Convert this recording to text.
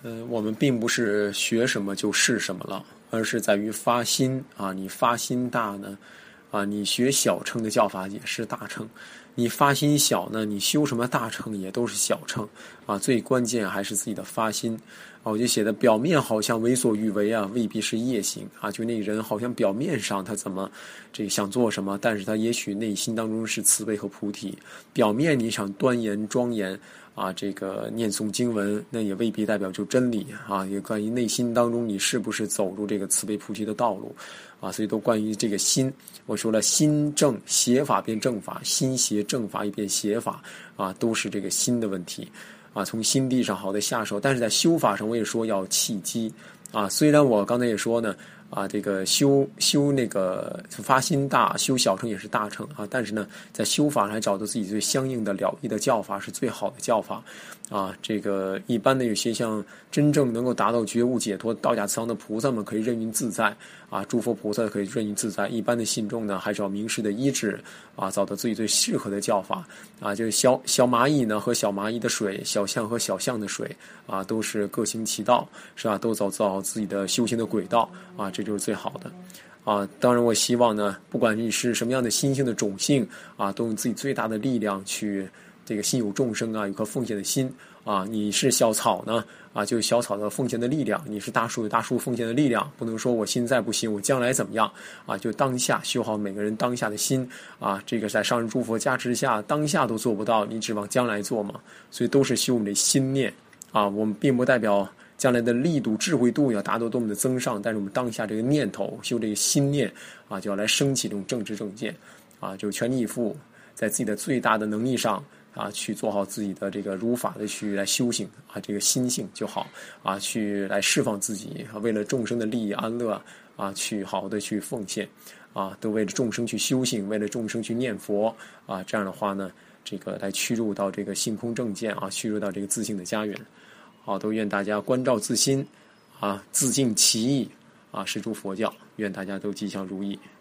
我们并不是学什么就是什么了，而是在于发心啊。你发心大呢，你学小乘的教法也是大乘；你发心小呢，你修什么大乘也都是小乘啊。最关键还是自己的发心啊。我就写的表面好像为所欲为啊，未必是业行啊。就那个人好像表面上他怎么这个想做什么，但是他也许内心当中是慈悲和菩提。表面你想端严庄严啊，这个念诵经文，那也未必代表就真理啊。也关于内心当中你是不是走入这个慈悲菩提的道路啊。所以都关于这个心。我说了，心正邪法变正法，心邪正法也变邪法啊，都是这个心的问题啊。从心地上好的下手，但是在修法上我也说要契机啊。虽然我刚才也说呢啊，这个修那个发心大，修小乘也是大乘啊。但是呢，在修法上找到自己最相应的了义的教法是最好的教法啊。这个一般的有些像真正能够达到觉悟解脱道家慈航的菩萨们可以任运自在啊，诸佛菩萨可以任运自在。一般的信众呢，还是要明师的医治啊，找到自己最适合的教法啊。就是小蚂蚁呢和小蚂蚁的水，小象和小象的水啊，都是各行其道，是吧？都走好自己的修行的轨道啊，这就是最好的啊。当然我希望呢，不管你是什么样的心性的种性啊，都用自己最大的力量去这个心有众生啊，有颗奉献的心啊。你是小草呢啊，就有小草的奉献的力量；你是大树有大树奉献的力量。不能说我现在不行，我将来怎么样啊？就当下修好每个人当下的心啊。这个在上人诸佛加持下，当下都做不到，你指望将来做吗？所以都是修我们的心念啊。我们并不代表将来的力度、智慧度要达到多么的增上，但是我们当下这个念头、修这个心念啊，就要来升起这种正知正见啊，就全力以赴，在自己的最大的能力上啊，去做好自己的这个如法的去来修行啊，这个心性就好啊，去来释放自己啊，为了众生的利益安乐啊，去好好的去奉献啊，都为了众生去修行，为了众生去念佛啊，这样的话呢，这个来驱入到这个性空正见啊，驱入到这个自性的家园。好，都愿大家关照自心啊，自净其意啊，是诸佛教，愿大家都吉祥如意。